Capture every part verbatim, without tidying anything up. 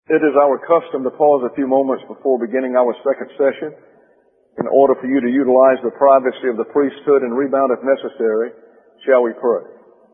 It is our custom to pause a few moments before beginning our second session in order for you to utilize the privacy of the priesthood and rebound if necessary. Shall we pray?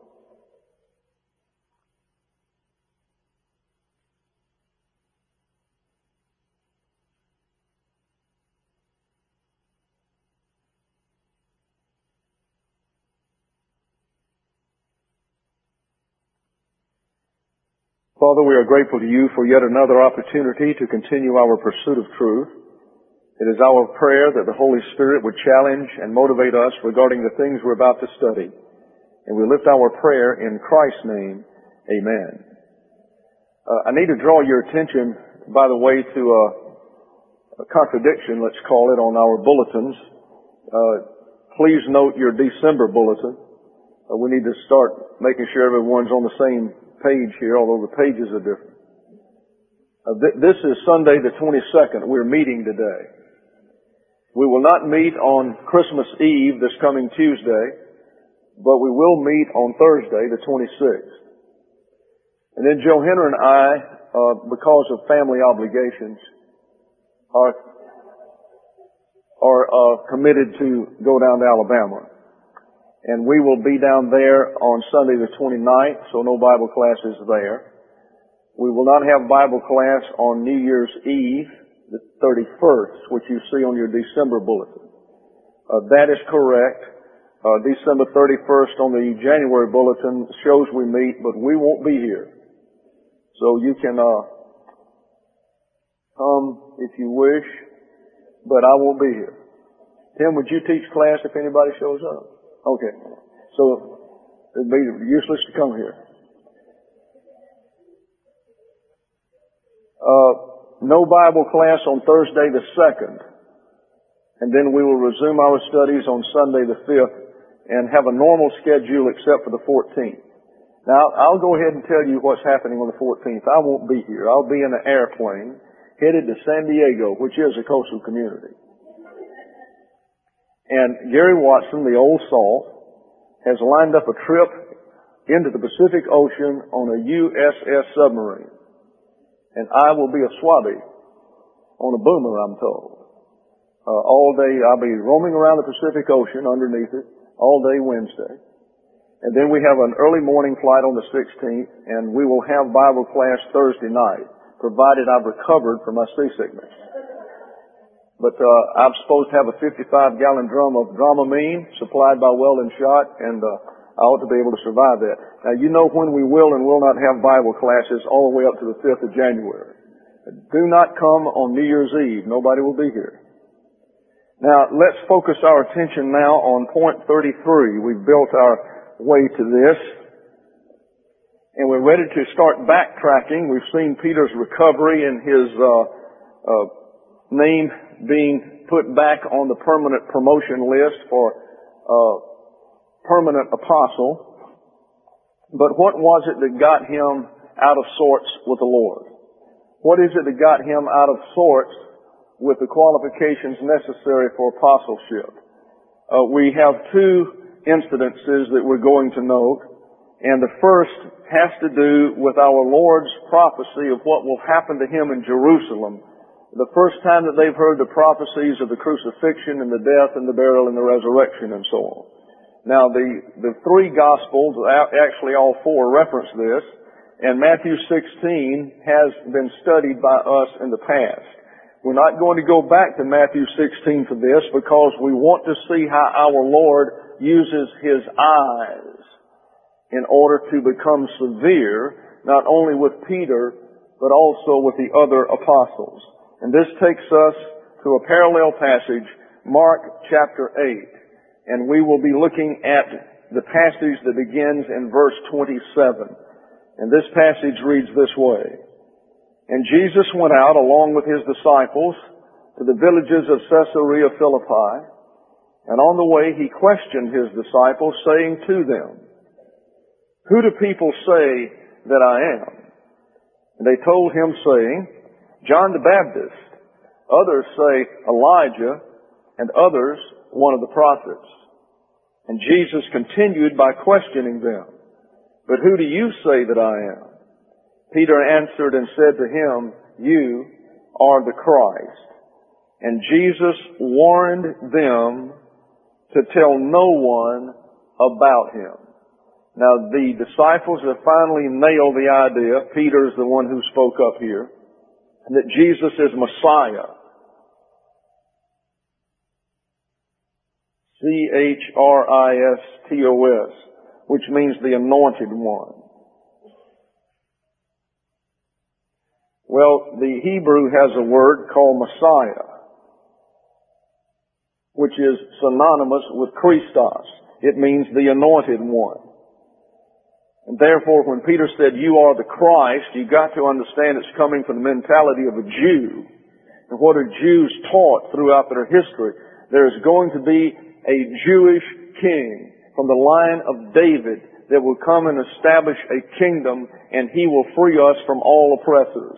Father, we are grateful to you for yet another opportunity to continue our pursuit of truth. It is our prayer that the Holy Spirit would challenge and motivate us regarding the things we're about to study. And we lift our prayer in Christ's name. Amen. Uh, I need to draw your attention, by the way, to a, a contradiction, let's call it, on our bulletins. Uh, please note your December bulletin. Uh, we need to start making sure everyone's on the same page here, although the pages are different. Uh, th- this is Sunday the twenty-second. We're meeting today. We will not meet on Christmas Eve this coming Tuesday, but we will meet on Thursday the twenty-sixth. And then Joe Henner and I, uh, because of family obligations, are are uh, committed to go down to Alabama. And we will be down there on Sunday the twenty-ninth, so no Bible classes there. We will not have Bible class on New Year's Eve, the thirty-first, which you see on your December bulletin. Uh, that is correct. Uh, December thirty-first on the January bulletin shows we meet, but we won't be here. So you can uh, come if you wish, but I won't be here. Tim, would you teach class if anybody shows up? Okay. So it'd be useless to come here. Uh, no Bible class on Thursday the second. And then we will resume our studies on Sunday the fifth and have a normal schedule except for the fourteenth. Now, I'll go ahead and tell you what's happening on the fourteenth. I won't be here. I'll be in an airplane headed to San Diego, which is a coastal community. And Gary Watson, the old salt, has lined up a trip into the Pacific Ocean on a U S S submarine. And I will be a swabby on a boomer, I'm told. Uh, all day, I'll be roaming around the Pacific Ocean underneath it all day Wednesday. And then we have an early morning flight on the sixteenth, and we will have Bible class Thursday night, provided I've recovered from my seasickness. But uh, I'm supposed to have a fifty-five gallon drum of Dramamine supplied by Weldon Shot, and uh, I ought to be able to survive that. Now, you know when we will and will not have Bible classes all the way up to the fifth of January. Do not come on New Year's Eve. Nobody will be here. Now, let's focus our attention now on point thirty-three. We've built our way to this, and we're ready to start backtracking. We've seen Peter's recovery and his uh, uh, name being put back on the permanent promotion list for uh, permanent apostle. But what was it that got him out of sorts with the Lord? What is it that got him out of sorts with the qualifications necessary for apostleship? Uh, we have two incidences that we're going to note, and the first has to do with our Lord's prophecy of what will happen to him in Jerusalem the first time that they've heard the prophecies of the crucifixion and the death and the burial and the resurrection and so on. Now, the, the three Gospels, actually all four, reference this, and Matthew sixteen has been studied by us in the past. We're not going to go back to Matthew sixteen for this because we want to see how our Lord uses His eyes in order to become severe, not only with Peter, but also with the other apostles. And this takes us to a parallel passage, Mark chapter eight. And we will be looking at the passage that begins in verse twenty-seven. And this passage reads this way. And Jesus went out along with His disciples to the villages of Caesarea Philippi. And on the way He questioned His disciples, saying to them, Who do people say that I am? And they told Him, saying, John the Baptist. Others say Elijah, and others one of the prophets. And Jesus continued by questioning them, But who do you say that I am? Peter answered and said to Him, you are the Christ. And Jesus warned them to tell no one about him. Now, the disciples have finally nailed the idea, Peter is the one who spoke up here, that Jesus is Messiah. C H R I S T O S, which means the Anointed One. Well, the Hebrew has a word called Messiah, which is synonymous with Christos. It means the Anointed One. And therefore, when Peter said, you are the Christ, you got to understand it's coming from the mentality of a Jew. And what are Jews taught throughout their history? There is going to be a Jewish king from the line of David that will come and establish a kingdom, and he will free us from all oppressors.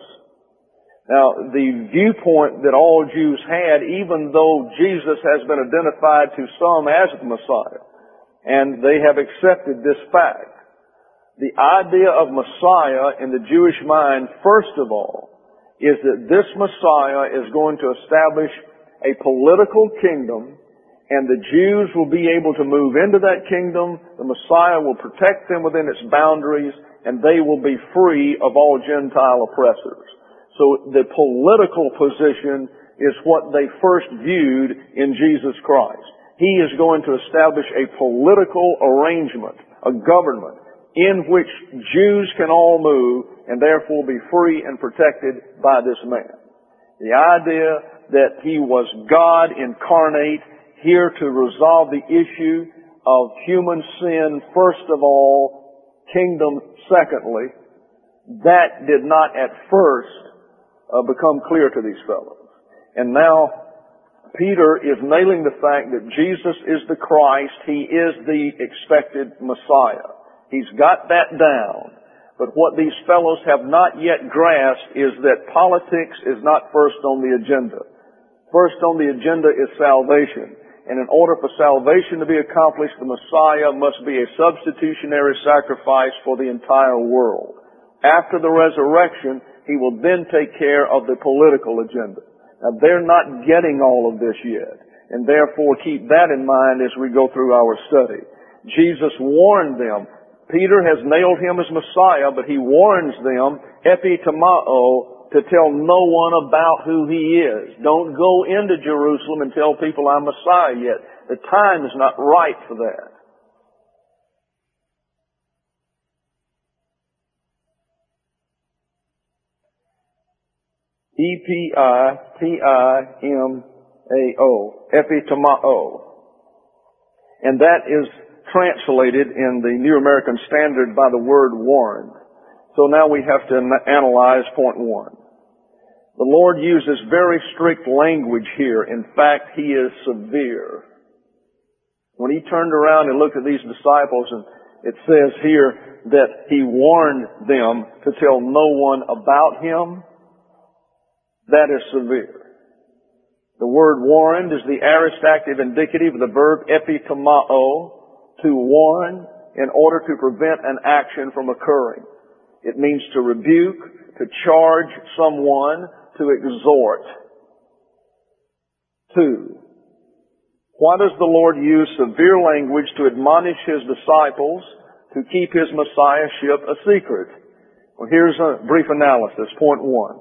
Now, the viewpoint that all Jews had, even though Jesus has been identified to some as the Messiah, and they have accepted this fact, the idea of Messiah in the Jewish mind, first of all, is that this Messiah is going to establish a political kingdom, and the Jews will be able to move into that kingdom. The Messiah will protect them within its boundaries, and they will be free of all Gentile oppressors. So the political position is what they first viewed in Jesus Christ. He is going to establish a political arrangement, a government, in which Jews can all move and therefore be free and protected by this man. The idea that he was God incarnate, here to resolve the issue of human sin first of all, kingdom secondly, that did not at first uh, become clear to these fellows. And now Peter is nailing the fact that Jesus is the Christ. He is the expected Messiah. He's got that down. But what these fellows have not yet grasped is that politics is not first on the agenda. First on the agenda is salvation. And in order for salvation to be accomplished, the Messiah must be a substitutionary sacrifice for the entire world. After the resurrection, he will then take care of the political agenda. Now, they're not getting all of this yet. And therefore, keep that in mind as we go through our study. Jesus warned them. Peter has nailed him as Messiah, but he warns them, epitomao, to tell no one about who he is. Don't go into Jerusalem and tell people I'm Messiah yet. The time is not right for that. E P I T I M A O, epitomao. And that is translated in the New American Standard by the word warned. So now we have to analyze point one. The Lord uses very strict language here. In fact, He is severe. When He turned around and looked at these disciples, and it says here that He warned them to tell no one about Him, that is severe. The word warned is the aorist active indicative of the verb epitomao, to warn in order to prevent an action from occurring. It means to rebuke, to charge someone, to exhort. Two, why does the Lord use severe language to admonish His disciples to keep His Messiahship a secret? Well, here's a brief analysis. Point one.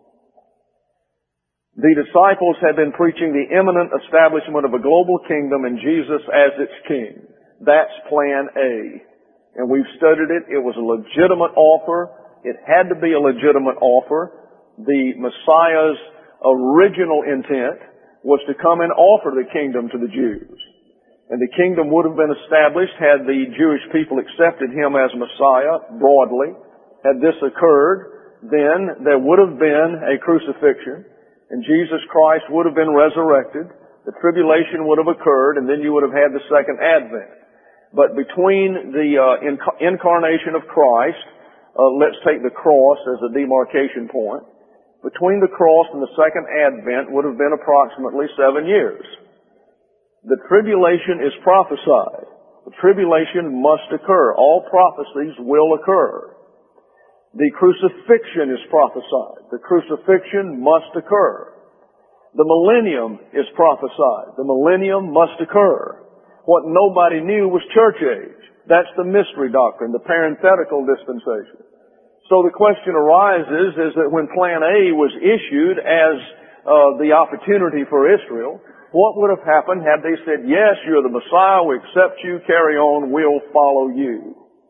The disciples had been preaching the imminent establishment of a global kingdom and Jesus as its king. That's plan A. And we've studied it. It was a legitimate offer. It had to be a legitimate offer. The Messiah's original intent was to come and offer the kingdom to the Jews. And the kingdom would have been established had the Jewish people accepted Him as Messiah broadly. Had this occurred, then there would have been a crucifixion, and Jesus Christ would have been resurrected. The tribulation would have occurred, and then you would have had the second advent. But between the uh, inc- incarnation of Christ, uh, let's take the cross as a demarcation point. Between the cross and the second advent would have been approximately seven years. The tribulation is prophesied. The tribulation must occur. All prophecies will occur. The crucifixion is prophesied. The crucifixion must occur. The millennium is prophesied. The millennium must occur. What nobody knew was church age. That's the mystery doctrine, the parenthetical dispensation. So the question arises is that when Plan A was issued as uh, the opportunity for Israel, what would have happened had they said, yes, you're the Messiah, we accept you, carry on, we'll follow you?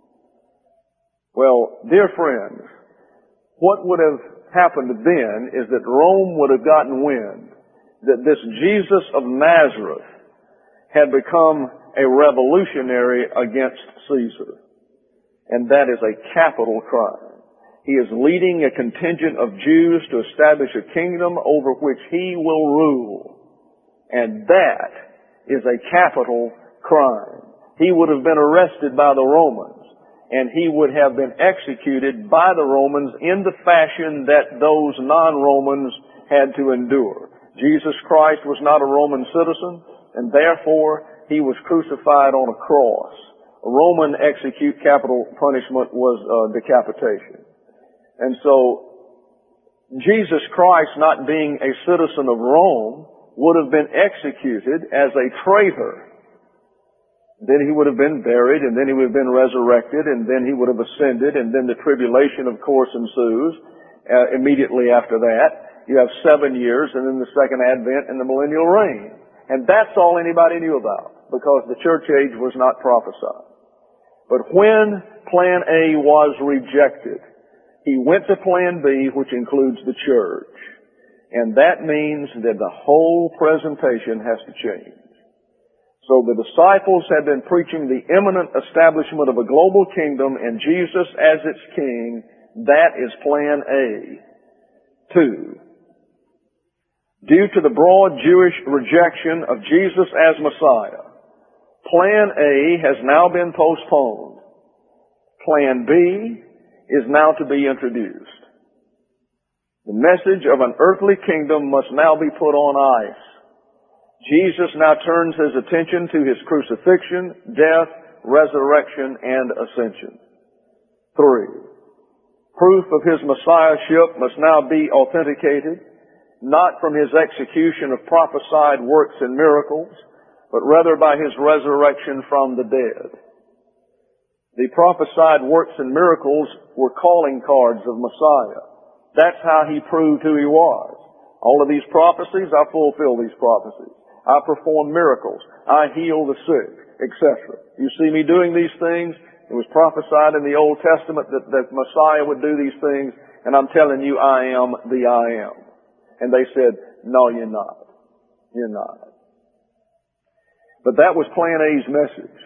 Well, dear friends, what would have happened then is that Rome would have gotten wind that this Jesus of Nazareth had become a revolutionary against Caesar. And that is a capital crime. He is leading a contingent of Jews to establish a kingdom over which he will rule. And that is a capital crime. He would have been arrested by the Romans, and he would have been executed by the Romans in the fashion that those non-Romans had to endure. Jesus Christ was not a Roman citizen, and therefore he was crucified on a cross. A Roman execute capital punishment was uh, decapitation. And so, Jesus Christ, not being a citizen of Rome, would have been executed as a traitor. Then he would have been buried, and then he would have been resurrected, and then he would have ascended, and then the tribulation, of course, ensues. Uh, immediately after that, you have seven years, and then the second advent and the millennial reign. And that's all anybody knew about, because the church age was not prophesied. But when Plan A was rejected, he went to Plan B, which includes the church. And that means that the whole presentation has to change. So the disciples had been preaching the imminent establishment of a global kingdom and Jesus as its king. That is Plan A. Two, due to the broad Jewish rejection of Jesus as Messiah, Plan A has now been postponed. Plan B is now to be introduced. The message of an earthly kingdom must now be put on ice. Jesus now turns his attention to his crucifixion, death, resurrection, and ascension. Three, proof of his messiahship must now be authenticated, not from his execution of prophesied works and miracles, but rather by his resurrection from the dead. The prophesied works and miracles were calling cards of Messiah. That's how he proved who he was. All of these prophecies, I fulfill these prophecies. I perform miracles. I heal the sick, et cetera. You see me doing these things. It was prophesied in the Old Testament that, that Messiah would do these things, and I'm telling you, I am the I am. And they said, no, you're not. You're not. But that was Plan A's message.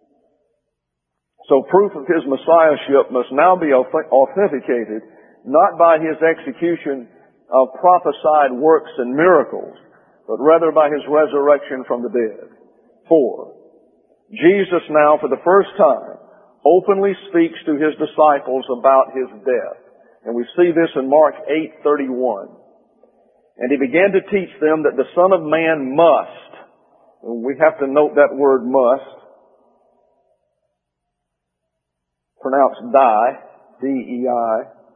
So proof of his messiahship must now be authenticated, not by his execution of prophesied works and miracles, but rather by his resurrection from the dead. Four, Jesus now, for the first time, openly speaks to his disciples about his death. And we see this in Mark eight thirty-one. And he began to teach them that the Son of Man must, and we have to note that word must, pronounced die, D E I.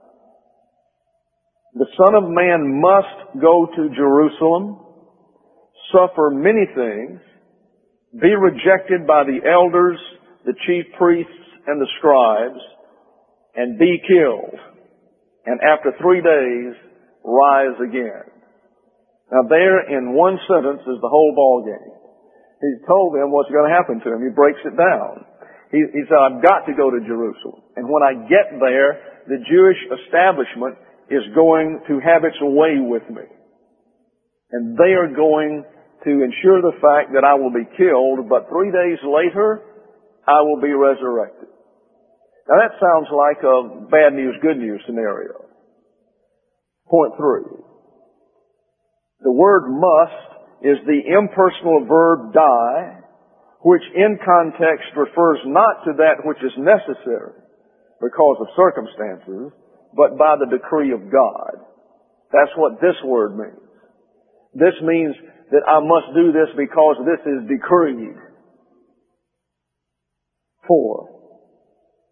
The Son of Man must go to Jerusalem, suffer many things, be rejected by the elders, the chief priests, and the scribes, and be killed, and after three days, rise again. Now there, in one sentence, is the whole ball game. He told them what's going to happen to him. He breaks it down. He, he said, I've got to go to Jerusalem. And when I get there, the Jewish establishment is going to have its way with me. And they are going to ensure the fact that I will be killed, but three days later, I will be resurrected. Now that sounds like a bad news, good news scenario. Point three. The word must is the impersonal verb die, which in context refers not to that which is necessary because of circumstances, but by the decree of God. That's what this word means. This means that I must do this because this is decreed. Four.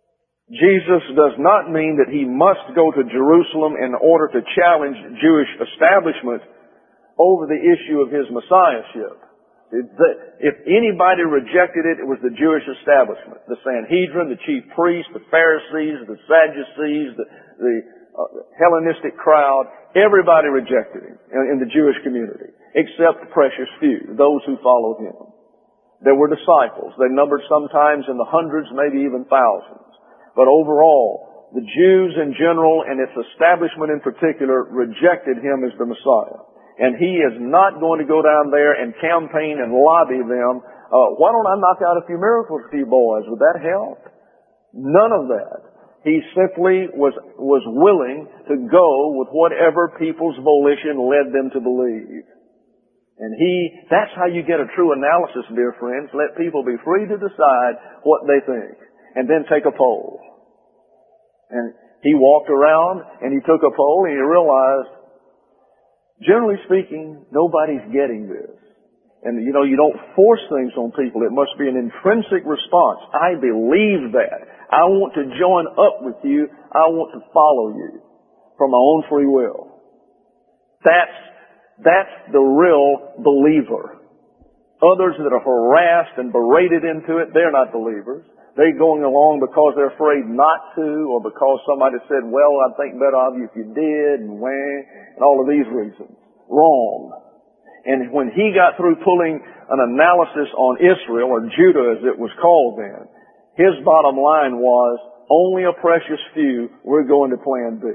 Jesus does not mean that he must go to Jerusalem in order to challenge Jewish establishment over the issue of his messiahship. If anybody rejected it, it was the Jewish establishment. The Sanhedrin, the chief priests, the Pharisees, the Sadducees, the, the uh, Hellenistic crowd, everybody rejected him in, in the Jewish community, except the precious few, those who followed him. There were disciples. They numbered sometimes in the hundreds, maybe even thousands. But overall, the Jews in general and its establishment in particular rejected him as the Messiah. And he is not going to go down there and campaign and lobby them. Uh, why don't I knock out a few miracles for you boys? Would that help? None of that. He simply was, was willing to go with whatever people's volition led them to believe. And he, that's how you get a true analysis, dear friends. Let people be free to decide what they think. And then take a poll. And he walked around and he took a poll and he realized, generally speaking, nobody's getting this. And, you know, you don't force things on people. It must be an intrinsic response. I believe that. I want to join up with you. I want to follow you from my own free will. That's, that's the real believer. Others that are harassed and berated into it, they're not believers. They're going along because they're afraid not to, or because somebody said, well, I'd think better of you if you did, and when, and all of these reasons. Wrong. And when he got through pulling an analysis on Israel, or Judah as it was called then, his bottom line was, only a precious few, we're going to plan B.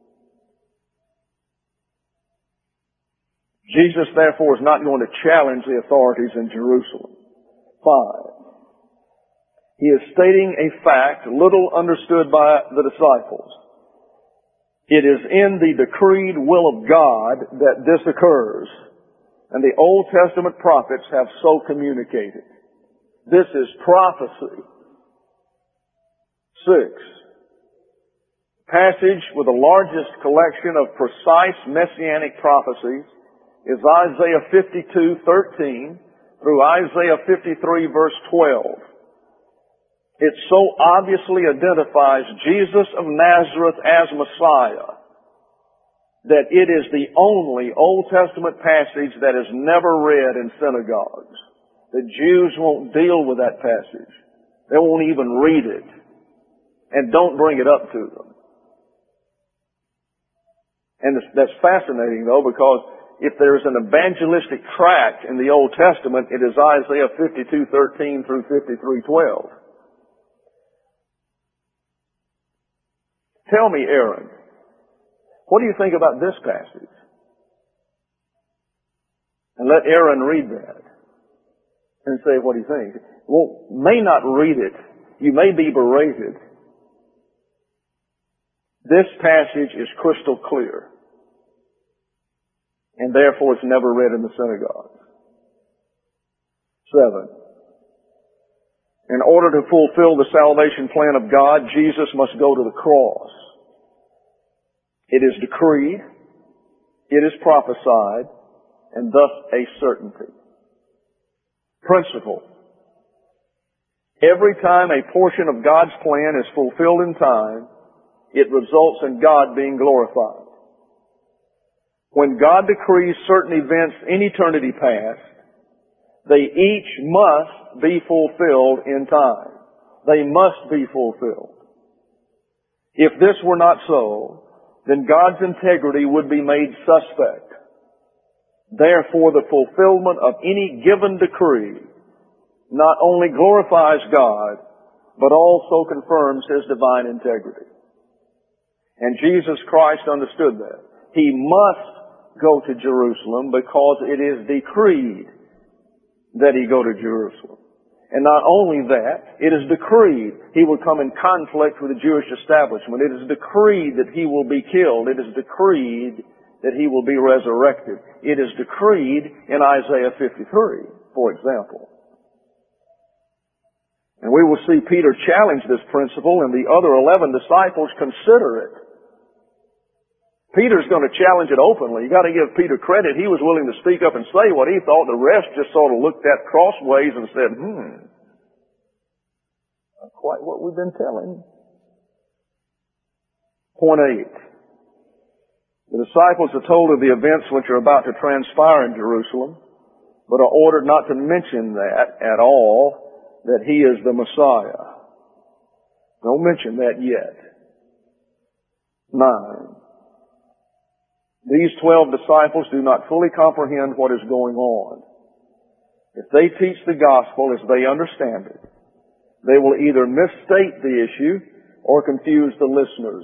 Jesus, therefore, is not going to challenge the authorities in Jerusalem. Five. He is stating a fact little understood by the disciples. It is in the decreed will of God that this occurs, and the Old Testament prophets have so communicated. This is prophecy. Six. Passage with the largest collection of precise messianic prophecies is Isaiah fifty-two thirteen through Isaiah fifty-three verse twelve. It so obviously identifies Jesus of Nazareth as Messiah that it is the only Old Testament passage that is never read in synagogues. The Jews won't deal with that passage. They won't even read it. And don't bring it up to them. And that's fascinating though, because if there's an evangelistic tract in the Old Testament, it is Isaiah fifty-two thirteen through fifty-three twelve. Tell me, Aaron, what do you think about this passage? And let Aaron read that and say what he thinks. Well, may not read it. You may be berated. This passage is crystal clear. And therefore it's never read in the synagogue. Seven. In order to fulfill the salvation plan of God, Jesus must go to the cross. It is decreed, it is prophesied, and thus a certainty. Principle. Every time a portion of God's plan is fulfilled in time, it results in God being glorified. When God decrees certain events in eternity past, they each must be fulfilled in time. They must be fulfilled. If this were not so, then God's integrity would be made suspect. Therefore, the fulfillment of any given decree not only glorifies God, but also confirms His divine integrity. And Jesus Christ understood that. He must go to Jerusalem because it is decreed that He go to Jerusalem. And not only that, it is decreed He will come in conflict with the Jewish establishment. It is decreed that He will be killed. It is decreed that He will be resurrected. It is decreed in Isaiah fifty-three, for example. And we will see Peter challenge this principle and the other eleven disciples consider it. Peter's going to challenge it openly. You got to give Peter credit. He was willing to speak up and say what he thought. The rest just sort of looked at crossways and said, hmm, not quite what we've been telling. Point eight. The disciples are told of the events which are about to transpire in Jerusalem, but are ordered not to mention that at all, that He is the Messiah. Don't mention that yet. Nine. These twelve disciples do not fully comprehend what is going on. If they teach the gospel as they understand it, they will either misstate the issue or confuse the listeners.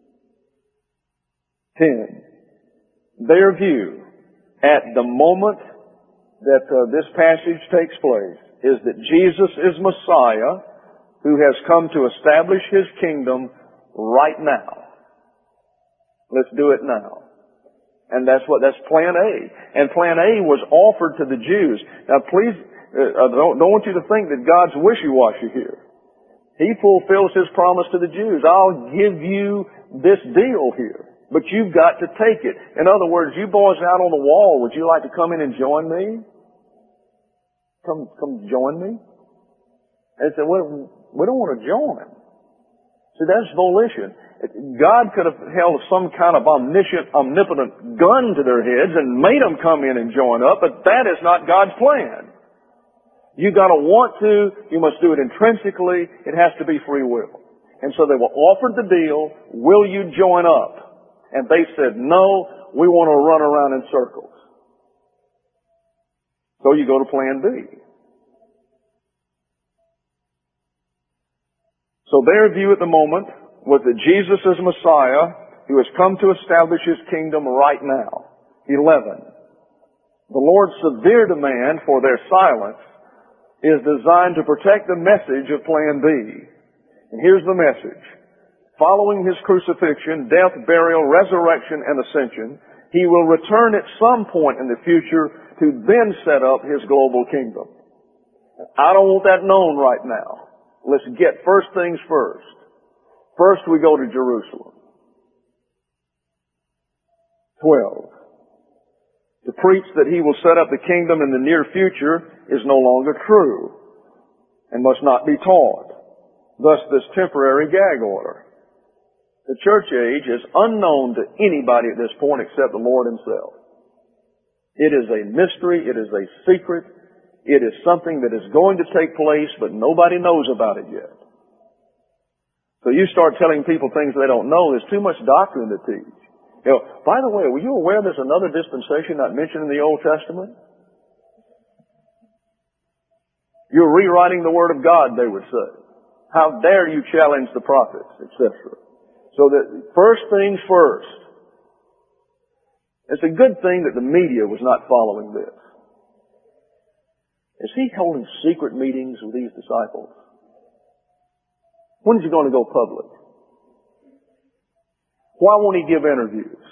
Ten. Their view at the moment that uh, this passage takes place is that Jesus is Messiah who has come to establish His kingdom right now. Let's do it now. And that's what, that's plan A. And plan A was offered to the Jews. Now please, uh, I don't, don't want you to think that God's wishy-washy here. He fulfills His promise to the Jews. I'll give you this deal here, but you've got to take it. In other words, you boys out on the wall, would you like to come in and join me? Come, come join me? And they said, well, we don't want to join. See, that's volition. God could have held some kind of omniscient, omnipotent gun to their heads and made them come in and join up, but that is not God's plan. You gotta want to, you must do it intrinsically, it has to be free will. And so they were offered the deal, will you join up? And they said, no, we want to run around in circles. So you go to plan B. So their view at the moment was that Jesus is Messiah who has come to establish His kingdom right now. Eleven. The Lord's severe demand for their silence is designed to protect the message of plan B. And here's the message. Following His crucifixion, death, burial, resurrection, and ascension, He will return at some point in the future to then set up His global kingdom. I don't want that known right now. Let's get first things first. First we go to Jerusalem. Twelve. To preach that He will set up the kingdom in the near future is no longer true and must not be taught. Thus this temporary gag order. The church age is unknown to anybody at this point except the Lord Himself. It is a mystery. It is a secret. It is something that is going to take place, but nobody knows about it yet. So you start telling people things they don't know, there's too much doctrine to teach. You know, by the way, were you aware there's another dispensation not mentioned in the Old Testament? You're rewriting the Word of God, they would say. How dare you challenge the prophets, et cetera. So that first things first. It's a good thing that the media was not following this. Is He holding secret meetings with these disciples? When is He going to go public? Why won't He give interviews?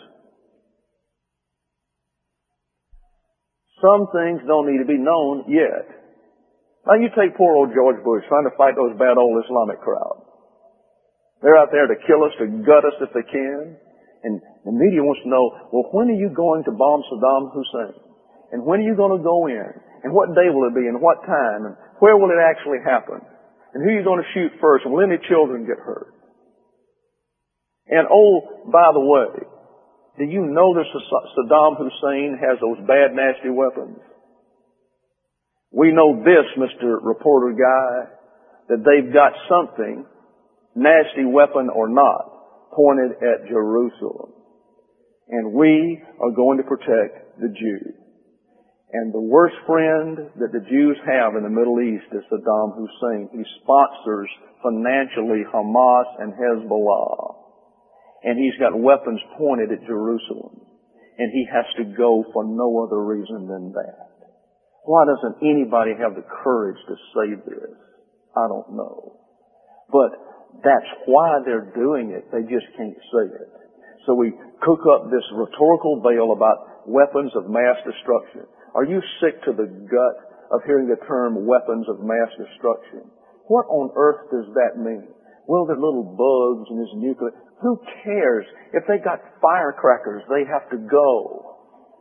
Some things don't need to be known yet. Now you take poor old George Bush trying to fight those bad old Islamic crowd. They're out there to kill us, to gut us if they can. And the media wants to know, well, when are you going to bomb Saddam Hussein? And when are you going to go in? And what day will it be? And what time? And where will it actually happen? And who are you going to shoot first? And will any children get hurt? And oh, by the way, do you know that Saddam Hussein has those bad, nasty weapons? We know this, Mister Reporter Guy, that they've got something, nasty weapon or not, pointed at Jerusalem. And we are going to protect the Jews. And the worst friend that the Jews have in the Middle East is Saddam Hussein. He sponsors financially Hamas and Hezbollah. And he's got weapons pointed at Jerusalem. And he has to go for no other reason than that. Why doesn't anybody have the courage to say this? I don't know. But that's why they're doing it. They just can't say it. So we cook up this rhetorical veil about weapons of mass destruction. Are you sick to the gut of hearing the term weapons of mass destruction? What on earth does that mean? Well, they're little bugs and this nuclear. Who cares? If they got firecrackers, they have to go.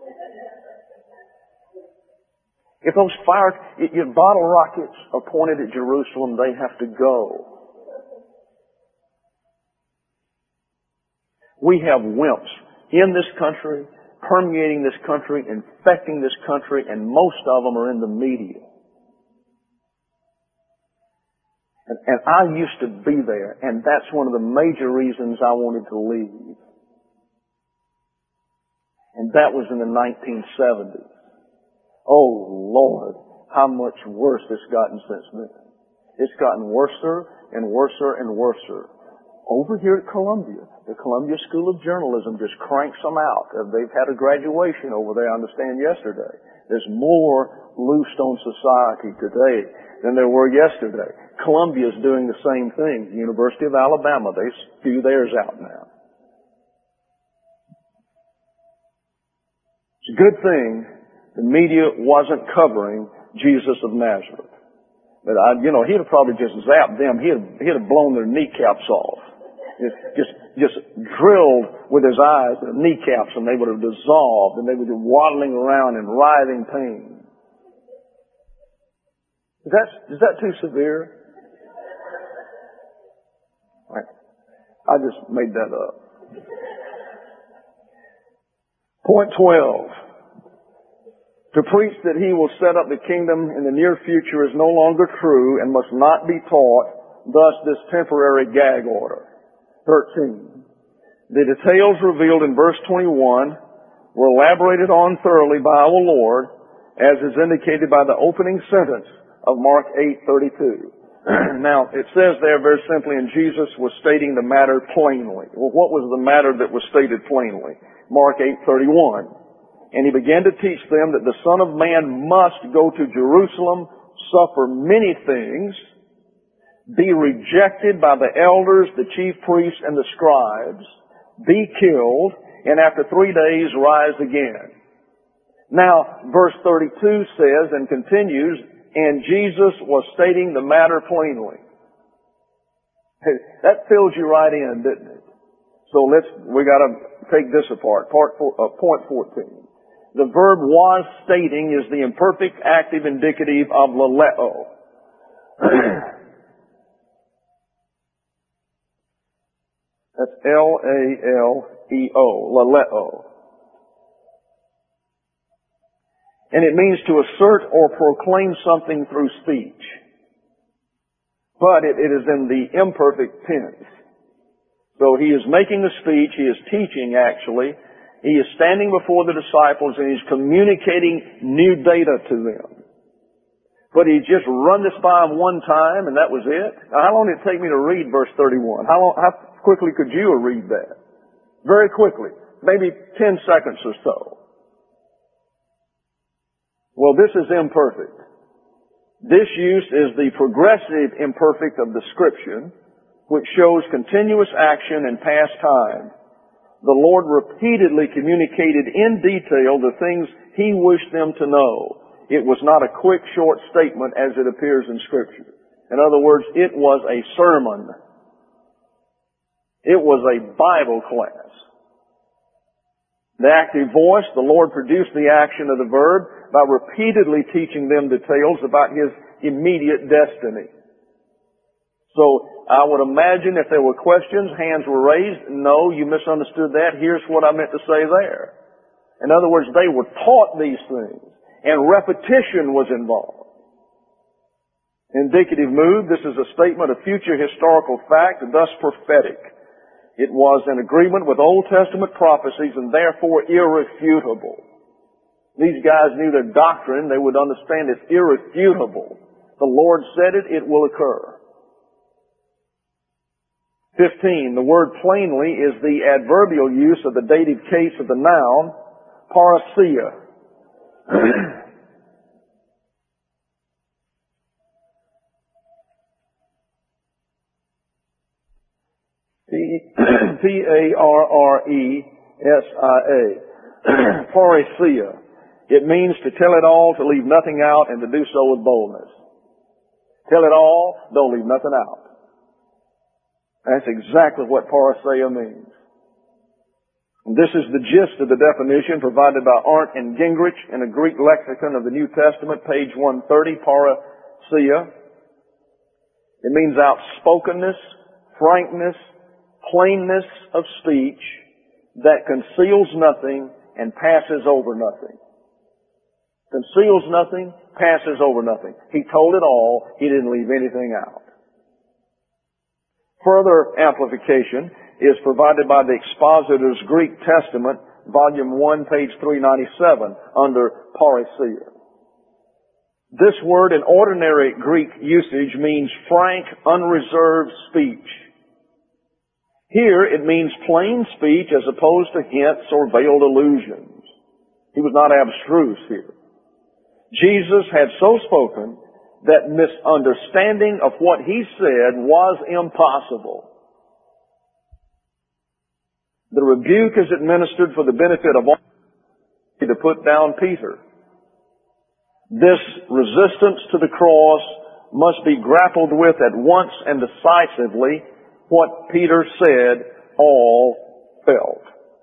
If those fire, your bottle rockets are pointed at Jerusalem, they have to go. We have wimps in this country, permeating this country, infecting this country, and most of them are in the media. And, and I used to be there, and that's one of the major reasons I wanted to leave. And that was in the nineteen seventies. Oh, Lord, how much worse it's gotten since then. It's gotten worser and worser and worser. Over here at Columbia, the Columbia School of Journalism just cranks them out. They've had a graduation over there, I understand, yesterday. There's more loosed on society today than there were yesterday. Columbia's doing the same thing. The University of Alabama, they spew theirs out now. It's a good thing the media wasn't covering Jesus of Nazareth. But I, you know, he'd have probably just zapped them. He'd have, he'd have blown their kneecaps off. Just, just, just drilled with his eyes their kneecaps, and they would have dissolved, and they would be waddling around in writhing pain. Is that, is that too severe? I just made that up. Point twelve. To preach that he will set up the kingdom in the near future is no longer true and must not be taught, thus this temporary gag order. thirteen. The details revealed in verse twenty-one were elaborated on thoroughly by our Lord, as is indicated by the opening sentence of Mark eight thirty-two. Now, it says there very simply, and Jesus was stating the matter plainly. Well, what was the matter that was stated plainly? Mark eight thirty-one. And he began to teach them that the Son of Man must go to Jerusalem, suffer many things, be rejected by the elders, the chief priests, and the scribes, be killed, and after three days rise again. Now, verse thirty-two says and continues, and Jesus was stating the matter plainly. That fills you right in, didn't it? So let's, we gotta take this apart. Part four, uh, point fourteen. The verb was stating is the imperfect active indicative of laleo. That's L A L E O, laleo. And it means to assert or proclaim something through speech. But it, it is in the imperfect tense. So he is making a speech, he is teaching actually, he is standing before the disciples and he's communicating new data to them. But he just run this by them one time and that was it? Now, how long did it take me to read verse thirty-one? How long, how quickly could you read that? Very quickly. Maybe ten seconds or so. Well, this is imperfect. This use is the progressive imperfect of description, which shows continuous action in past time. The Lord repeatedly communicated in detail the things He wished them to know. It was not a quick, short statement as it appears in Scripture. In other words, it was a sermon. It was a Bible class. The active voice, the Lord produced the action of the verb by repeatedly teaching them details about His immediate destiny. So, I would imagine if there were questions, hands were raised. No, you misunderstood that. Here's what I meant to say there. In other words, they were taught these things, and repetition was involved. Indicative mood, this is a statement of future historical fact, thus prophetic. It was in agreement with Old Testament prophecies and therefore irrefutable. These guys knew their doctrine. They would understand it's irrefutable. The Lord said it, it will occur. fifteen. The word plainly is the adverbial use of the dative case of the noun, parousia. P A R R E S I A. Parousia. It means to tell it all, to leave nothing out, and to do so with boldness. Tell it all, don't leave nothing out. That's exactly what parousia means. And this is the gist of the definition provided by Arndt and Gingrich in a Greek lexicon of the New Testament, page one thirty, parousia. It means outspokenness, frankness, plainness of speech, that conceals nothing and passes over nothing. Conceals nothing, passes over nothing. He told it all. He didn't leave anything out. Further amplification is provided by the Expositor's Greek Testament, Volume one, page three ninety-seven, under parousia. This word in ordinary Greek usage means frank, unreserved speech. Here it means plain speech as opposed to hints or veiled allusions. He was not abstruse here. Jesus had so spoken that misunderstanding of what he said was impossible. The rebuke is administered for the benefit of all to put down Peter. This resistance to the cross must be grappled with at once and decisively. What Peter said, all felt.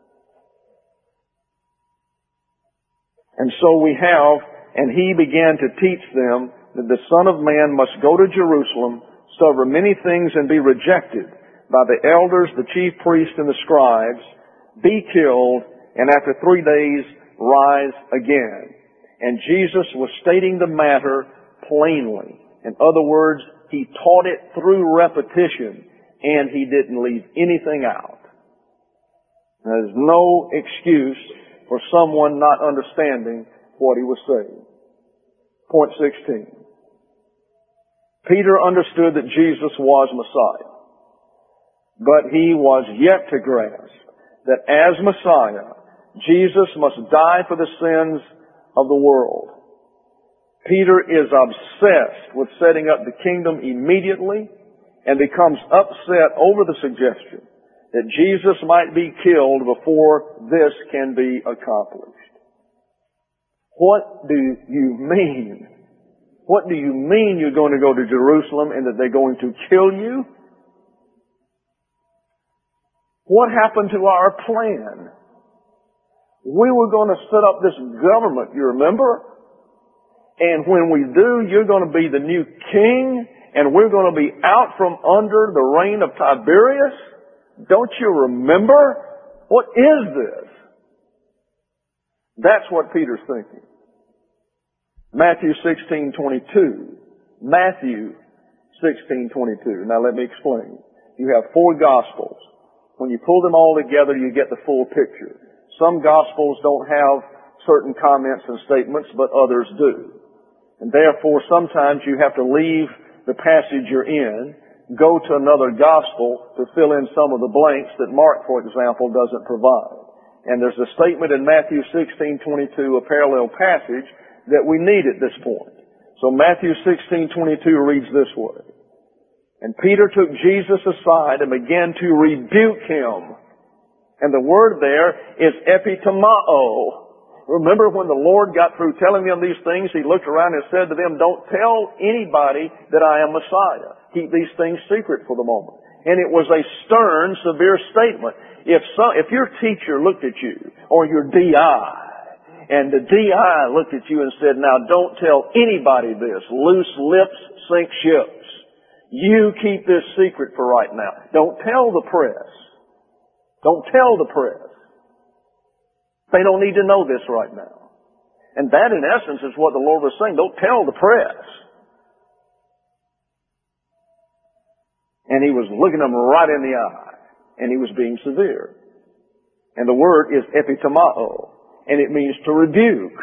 And so we have, and he began to teach them that the Son of Man must go to Jerusalem, suffer many things, and be rejected by the elders, the chief priests, and the scribes, be killed, and after three days rise again. And Jesus was stating the matter plainly. In other words, he taught it through repetition, and he didn't leave anything out. There's no excuse for someone not understanding what he was saying. Point sixteen. Peter understood that Jesus was Messiah, but he was yet to grasp that as Messiah, Jesus must die for the sins of the world. Peter is obsessed with setting up the kingdom immediately and becomes upset over the suggestion that Jesus might be killed before this can be accomplished. What do you mean? What do you mean you're going to go to Jerusalem and that they're going to kill you? What happened to our plan? We were going to set up this government, you remember? And when we do, you're going to be the new king, and we're going to be out from under the reign of Tiberius? Don't you remember? What is this? That's what Peter's thinking. Matthew sixteen twenty-two. Matthew sixteen twenty-two. Now let me explain. You have four Gospels. When you pull them all together, you get the full picture. Some Gospels don't have certain comments and statements, but others do. And therefore, sometimes you have to leave the passage you're in, go to another Gospel to fill in some of the blanks that Mark, for example, doesn't provide. And there's a statement in Matthew sixteen twenty-two, a parallel passage, that we need at this point. So Matthew sixteen twenty-two reads this way. And Peter took Jesus aside and began to rebuke him. And the word there is epitomao. Remember when the Lord got through telling them these things, he looked around and said to them, don't tell anybody that I am Messiah. Keep these things secret for the moment. And it was a stern, severe statement. If some, if your teacher looked at you, or your D I, and the D I looked at you and said, now don't tell anybody this. Loose lips sink ships. You keep this secret for right now. Don't tell the press. Don't tell the press. They don't need to know this right now. And that in essence is what the Lord was saying. Don't tell the press. And he was looking them right in the eye. And he was being severe. And the word is epitomao. And it means to rebuke.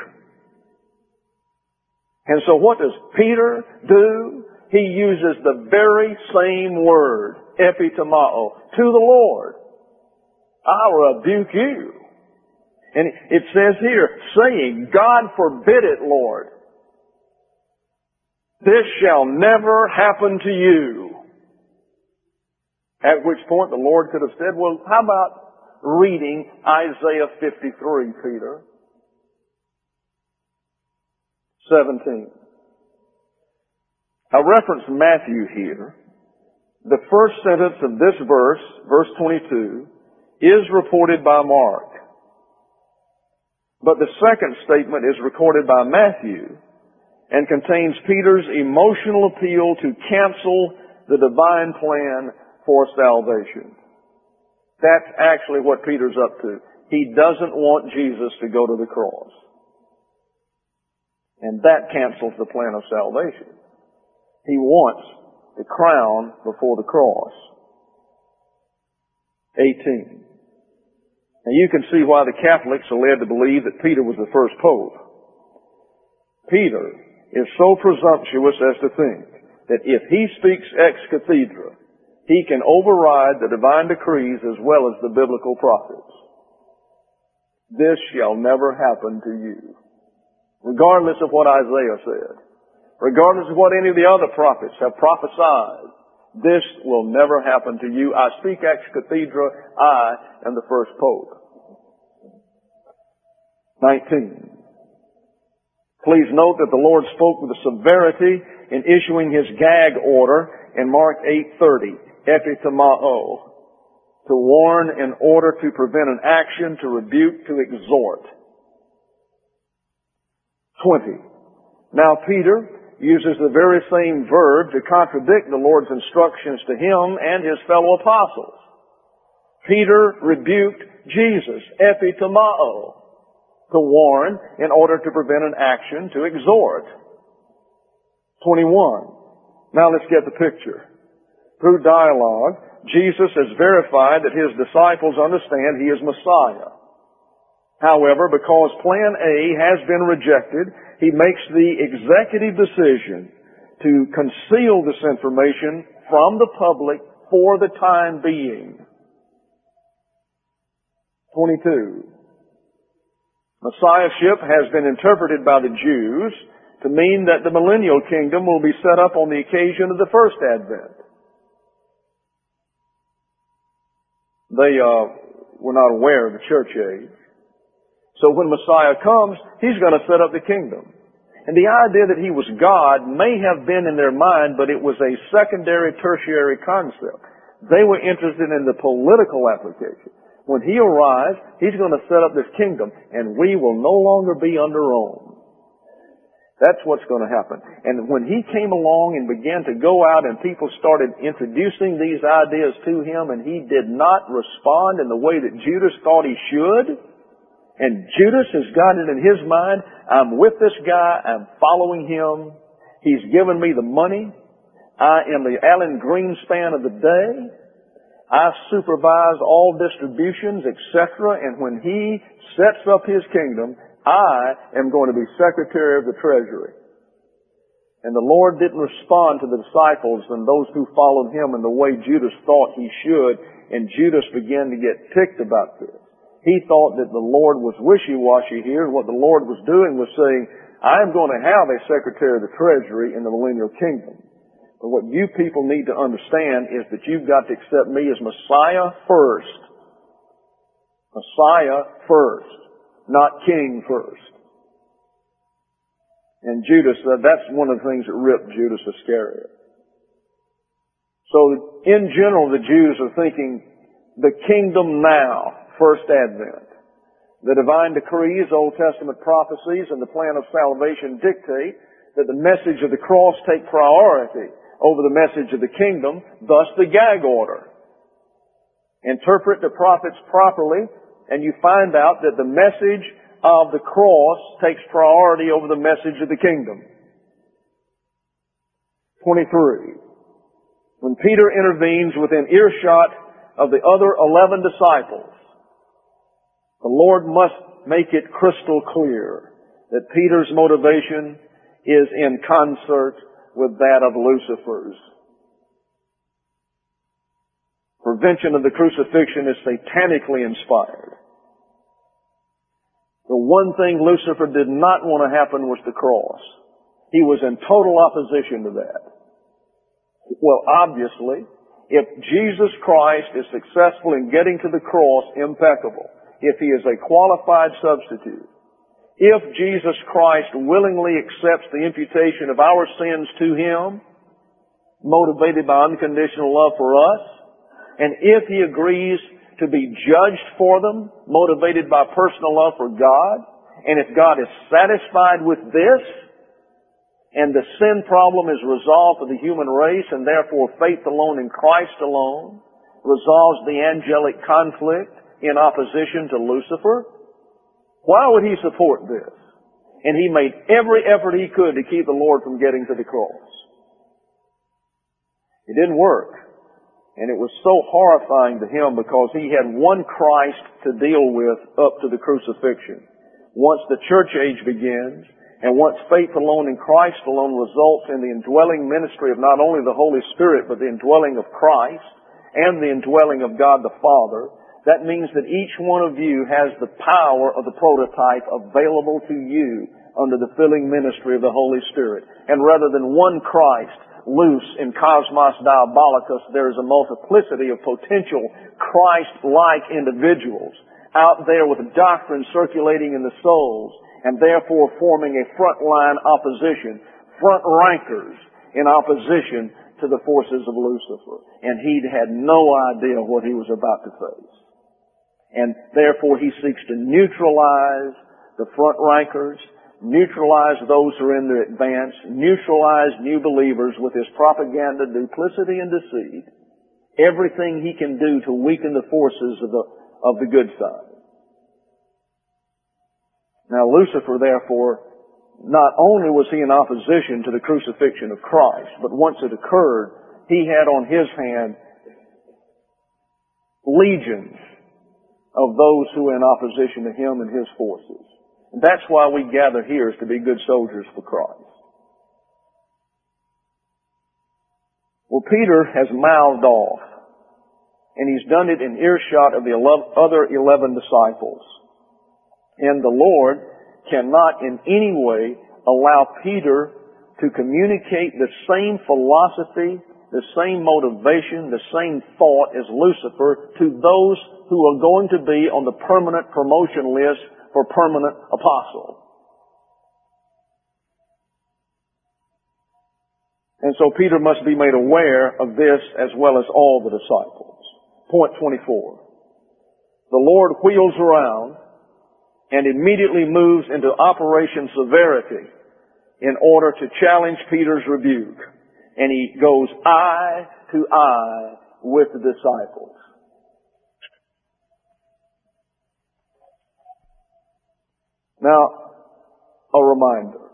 And so what does Peter do? He uses the very same word, epitomao, to the Lord. I rebuke you. And it says here, saying, God forbid it, Lord. This shall never happen to you. At which point the Lord could have said, well, how about reading Isaiah fifty-three, Peter? seventeen. I reference Matthew here. The first sentence of this verse, verse twenty-two, is reported by Mark. But the second statement is recorded by Matthew and contains Peter's emotional appeal to cancel the divine plan for salvation. That's actually what Peter's up to. He doesn't want Jesus to go to the cross. And that cancels the plan of salvation. He wants the crown before the cross. eighteen. Now you can see why the Catholics are led to believe that Peter was the first pope. Peter is so presumptuous as to think that if he speaks ex cathedra, he can override the divine decrees as well as the biblical prophets. This shall never happen to you. Regardless of what Isaiah said, regardless of what any of the other prophets have prophesied, this will never happen to you. I speak ex cathedra, I am the first pope. nineteen. Please note that the Lord spoke with a severity in issuing His gag order in Mark eight thirty, epitomao, to warn in order to prevent an action, to rebuke, to exhort. twenty. Now Peter uses the very same verb to contradict the Lord's instructions to him and his fellow apostles. Peter rebuked Jesus, epitomao, to warn in order to prevent an action, to exhort. twenty-one. Now let's get the picture. Through dialogue, Jesus has verified that His disciples understand He is Messiah. However, because plan A has been rejected, He makes the executive decision to conceal this information from the public for the time being. twenty-two. Messiahship has been interpreted by the Jews to mean that the millennial kingdom will be set up on the occasion of the first advent. They uh, were not aware of the church age. So when Messiah comes, He's going to set up the kingdom. And the idea that He was God may have been in their mind, but it was a secondary, tertiary concept. They were interested in the political application. When He arrives, He's going to set up this kingdom, and we will no longer be under Rome. That's what's going to happen. And when He came along and began to go out and people started introducing these ideas to Him and He did not respond in the way that Judas thought He should, and Judas has got it in his mind, I'm with this guy, I'm following him, he's given me the money, I am the Alan Greenspan of the day, I supervise all distributions, et cetera, and when he sets up his kingdom, I am going to be Secretary of the Treasury. And the Lord didn't respond to the disciples and those who followed Him in the way Judas thought he should, and Judas began to get ticked about this. He thought that the Lord was wishy-washy here, and what the Lord was doing was saying, I'm going to have a Secretary of the Treasury in the millennial kingdom. But what you people need to understand is that you've got to accept me as Messiah first. Messiah first. Not king first. And Judas, that's one of the things that ripped Judas Iscariot. So in general, the Jews are thinking, the kingdom now, first advent. The divine decrees, Old Testament prophecies, and the plan of salvation dictate that the message of the cross take priority over the message of the kingdom, thus the gag order. Interpret the prophets properly, and you find out that the message of the cross takes priority over the message of the kingdom. twenty-three. When Peter intervenes within earshot of the other eleven disciples, the Lord must make it crystal clear that Peter's motivation is in concert with that of Lucifer's. Prevention of the crucifixion is satanically inspired. The one thing Lucifer did not want to happen was the cross. He was in total opposition to that. Well, obviously, if Jesus Christ is successful in getting to the cross, impeccable. If He is a qualified substitute, if Jesus Christ willingly accepts the imputation of our sins to Him, motivated by unconditional love for us, and if He agrees to be judged for them, motivated by personal love for God, and if God is satisfied with this, and the sin problem is resolved for the human race, and therefore faith alone in Christ alone, resolves the angelic conflict in opposition to Lucifer. Why would he support this? And he made every effort he could to keep the Lord from getting to the cross. It didn't work. And it was so horrifying to him because he had one Christ to deal with up to the crucifixion. Once the church age begins, and once faith alone in Christ alone results in the indwelling ministry of not only the Holy Spirit, but the indwelling of Christ and the indwelling of God the Father, that means that each one of you has the power of the prototype available to you under the filling ministry of the Holy Spirit. And rather than one Christ loose in cosmos diabolicus, there is a multiplicity of potential Christ-like individuals out there with doctrine circulating in the souls, and therefore forming a frontline opposition, front rankers in opposition to the forces of Lucifer. And he'd had no idea what he was about to face. And therefore he seeks to neutralize the front rankers, neutralize those who are in the advance, neutralize new believers with his propaganda, duplicity, and deceit. Everything he can do to weaken the forces of the, of the good side. Now Lucifer, therefore, not only was he in opposition to the crucifixion of Christ, but once it occurred, he had on his hand legions of those who were in opposition to him and his forces. And that's why we gather here, is to be good soldiers for Christ. Well, Peter has mouthed off, and he's done it in earshot of the other eleven disciples. And the Lord cannot in any way allow Peter to communicate the same philosophy, the same motivation, the same thought as Lucifer to those who are going to be on the permanent promotion list for permanent apostle. And so Peter must be made aware of this as well as all the disciples. Point twenty-four. The Lord wheels around and immediately moves into Operation Severity in order to challenge Peter's rebuke. And he goes eye to eye with the disciples. Now, a reminder.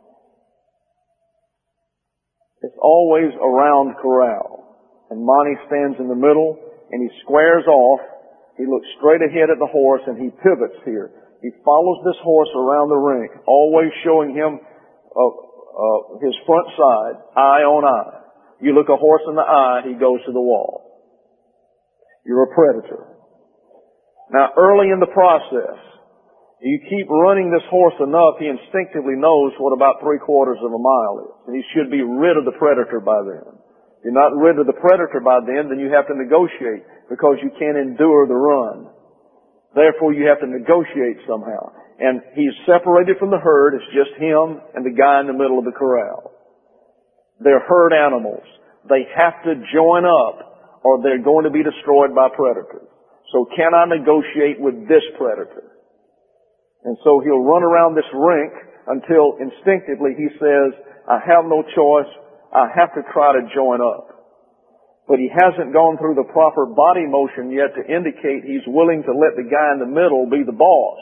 It's always a round corral. And Monty stands in the middle and he squares off. He looks straight ahead at the horse and he pivots here. He follows this horse around the ring, always showing him uh, uh, his front side, eye on eye. You look a horse in the eye, he goes to the wall. You're a predator. Now, early in the process, you keep running this horse enough, he instinctively knows what about three quarters of a mile is. And he should be rid of the predator by then. If you're not rid of the predator by then, then you have to negotiate because you can't endure the run. Therefore, you have to negotiate somehow. And he's separated from the herd. It's just him and the guy in the middle of the corral. They're herd animals. They have to join up or they're going to be destroyed by predators. So can I negotiate with this predator? And so he'll run around this rink until instinctively he says, I have no choice. I have to try to join up. But he hasn't gone through the proper body motion yet to indicate he's willing to let the guy in the middle be the boss.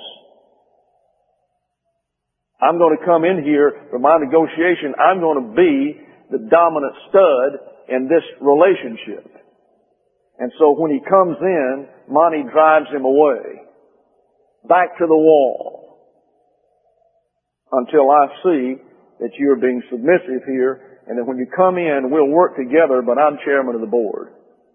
I'm going to come in here for my negotiation. I'm going to be the dominant stud in this relationship. And so when he comes in, Monty drives him away, back to the wall, until I see that you're being submissive here. And then when you come in, we'll work together, but I'm chairman of the board.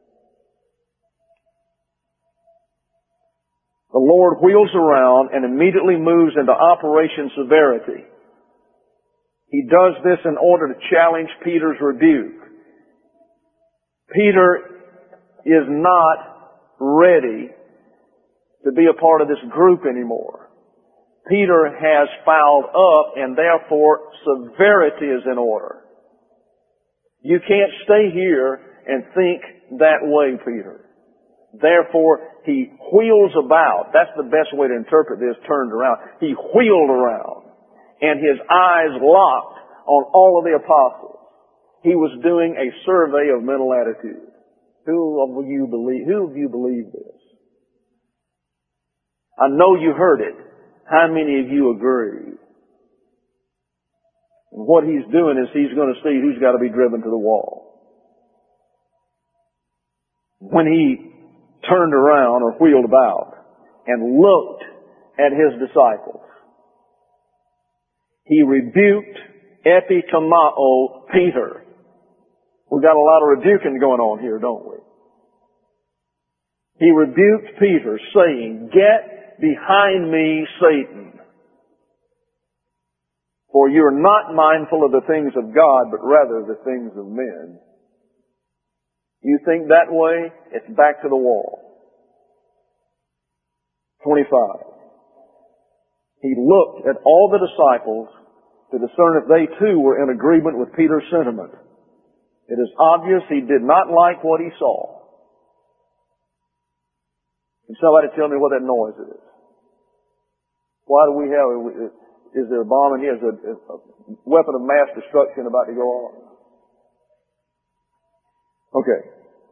The Lord wheels around and immediately moves into Operation Severity. He does this in order to challenge Peter's rebuke. Peter is not ready to be a part of this group anymore. Peter has fouled up and therefore severity is in order. You can't stay here and think that way, Peter. Therefore, he wheels about. That's the best way to interpret this, turned around. He wheeled around, and his eyes locked on all of the apostles. He was doing a survey of mental attitude. Who of you believe, who of you believe this? I know you heard it. How many of you agree? And what he's doing is he's going to see who's got to be driven to the wall. When he turned around or wheeled about and looked at his disciples, he rebuked epitomao Peter. We've got a lot of rebuking going on here, don't we? He rebuked Peter, saying, "Get behind me, Satan. For you're not mindful of the things of God, but rather the things of men." You think that way, it's back to the wall. twenty-five. He looked at all the disciples to discern if they too were in agreement with Peter's sentiment. It is obvious he did not like what he saw. Can somebody tell me what that noise is? Why do we have, is there a bomb in here? Is there a weapon of mass destruction about to go off? Okay.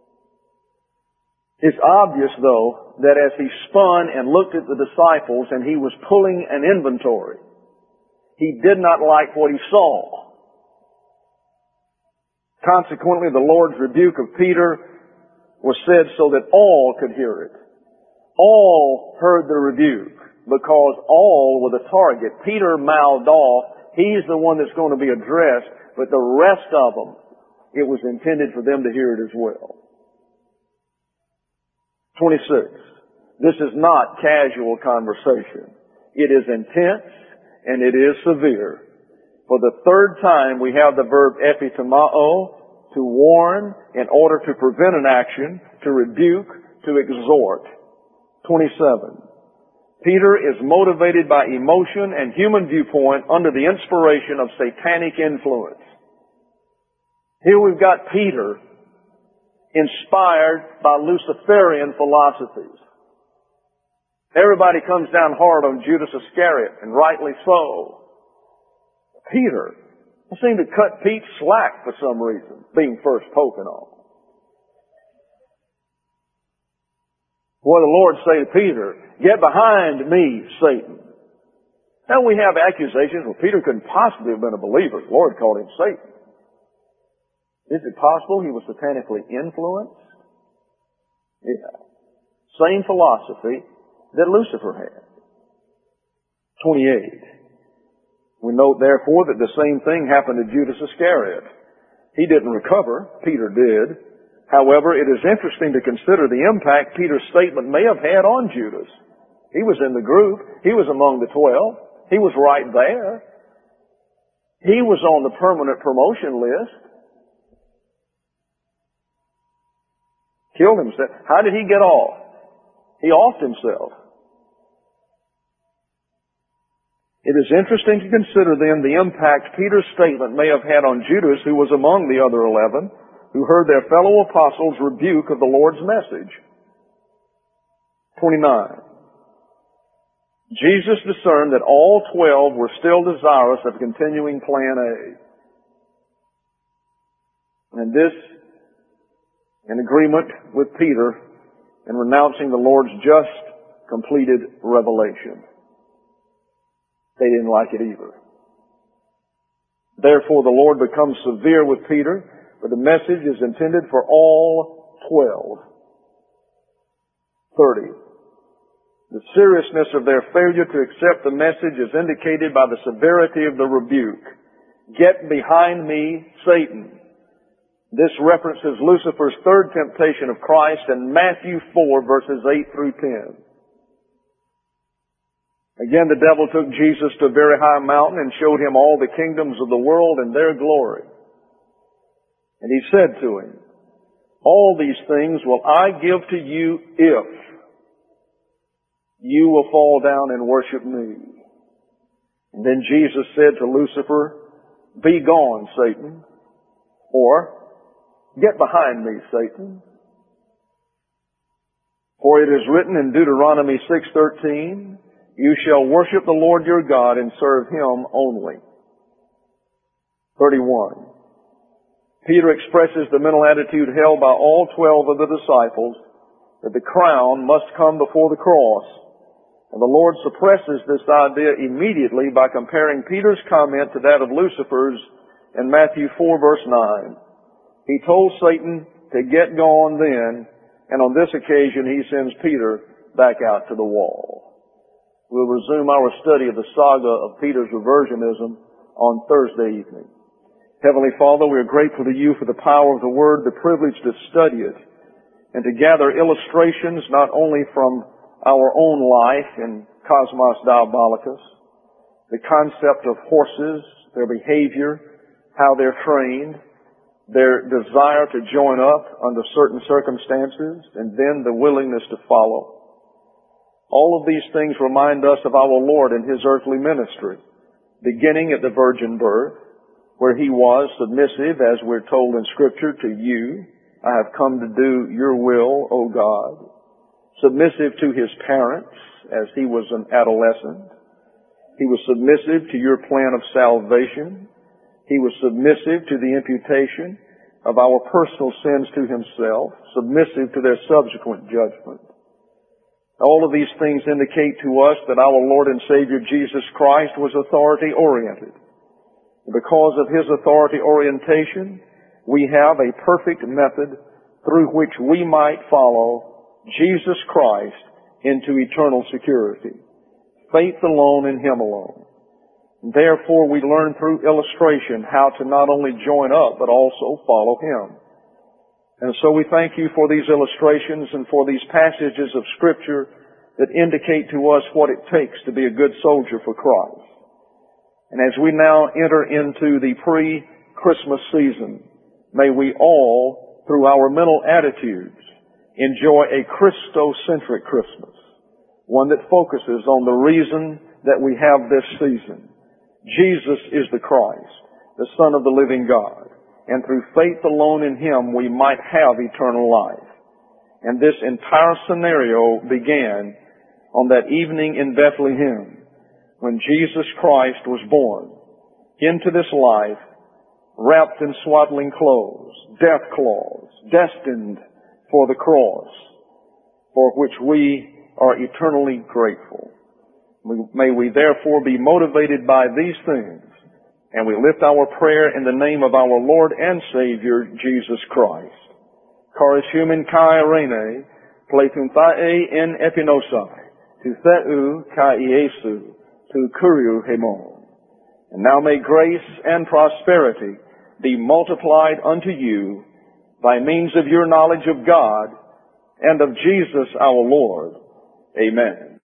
It's obvious, though, that as he spun and looked at the disciples and he was pulling an inventory, he did not like what he saw. Consequently, the Lord's rebuke of Peter was said so that all could hear it. All heard the rebuke because all were the target. Peter mouthed off. He's the one that's going to be addressed, but the rest of them, it was intended for them to hear it as well. twenty-six. This is not casual conversation. It is intense and it is severe. For the third time we have the verb epitomao, to warn in order to prevent an action, to rebuke, to exhort. twenty-seven. Peter is motivated by emotion and human viewpoint under the inspiration of satanic influence. Here we've got Peter inspired by Luciferian philosophies. Everybody comes down hard on Judas Iscariot, and rightly so. Peter seemed to cut Pete slack for some reason, being first spoken on. What did the Lord say to Peter? "Get behind me, Satan." Now we have accusations where Peter couldn't possibly have been a believer. The Lord called him Satan. Is it possible he was satanically influenced? Yeah. Same philosophy that Lucifer had. twenty-eight. We note, therefore, that the same thing happened to Judas Iscariot. He didn't recover. Peter did. However, it is interesting to consider the impact Peter's statement may have had on Judas. He was in the group. He was among the twelve. He was right there. He was on the permanent promotion list. Killed himself. How did he get off? He offed himself. It is interesting to consider then the impact Peter's statement may have had on Judas, who was among the other eleven, who heard their fellow apostles' rebuke of the Lord's message. twenty-nine. Jesus discerned that all twelve were still desirous of continuing Plan A. And this, in agreement with Peter in renouncing the Lord's just completed revelation. They didn't like it either. Therefore, the Lord becomes severe with Peter, but the message is intended for all twelve. thirty. The seriousness of their failure to accept the message is indicated by the severity of the rebuke. "Get behind me, Satan." This references Lucifer's third temptation of Christ in Matthew four, verses eight through ten. Again, the devil took Jesus to a very high mountain and showed him all the kingdoms of the world and their glory. And he said to him, "All these things will I give to you if you will fall down and worship me." And then Jesus said to Lucifer, "Be gone, Satan," or, "Get behind me, Satan." For it is written in Deuteronomy six thirteen, "You shall worship the Lord your God and serve Him only." thirty-one. Peter expresses the mental attitude held by all twelve of the disciples that the crown must come before the cross. And the Lord suppresses this idea immediately by comparing Peter's comment to that of Lucifer's in Matthew four verse nine. He told Satan to get gone then, and on this occasion he sends Peter back out to the wall. We'll resume our study of the saga of Peter's reversionism on Thursday evening. Heavenly Father, we are grateful to you for the power of the Word, the privilege to study it, and to gather illustrations not only from our own life in Cosmos Diabolicus, the concept of horses, their behavior, how they're trained, their desire to join up under certain circumstances, and then the willingness to follow. All of these things remind us of our Lord and His earthly ministry, beginning at the virgin birth, where He was submissive, as we're told in Scripture, to you. I have come to do your will, O God. Submissive to His parents, as He was an adolescent. He was submissive to your plan of salvation. He was submissive to the imputation of our personal sins to Himself, submissive to their subsequent judgment. All of these things indicate to us that our Lord and Savior Jesus Christ was authority-oriented. Because of His authority orientation, we have a perfect method through which we might follow Jesus Christ into eternal security. Faith alone in Him alone. Therefore, we learn through illustration how to not only join up, but also follow Him. And so we thank you for these illustrations and for these passages of Scripture that indicate to us what it takes to be a good soldier for Christ. And as we now enter into the pre-Christmas season, may we all, through our mental attitudes, enjoy a Christocentric Christmas, one that focuses on the reason that we have this season. Jesus is the Christ, the Son of the living God, and through faith alone in Him we might have eternal life. And this entire scenario began on that evening in Bethlehem when Jesus Christ was born into this life, wrapped in swaddling clothes, death cloths, destined for the cross, for which we are eternally grateful. May we therefore be motivated by these things, and we lift our prayer in the name of our Lord and Savior, Jesus Christ. Charis human kai rene, pleitun thae en epinosai, tu theu kai Iesu, tu kuriu hemon. And now may grace and prosperity be multiplied unto you by means of your knowledge of God and of Jesus our Lord. Amen.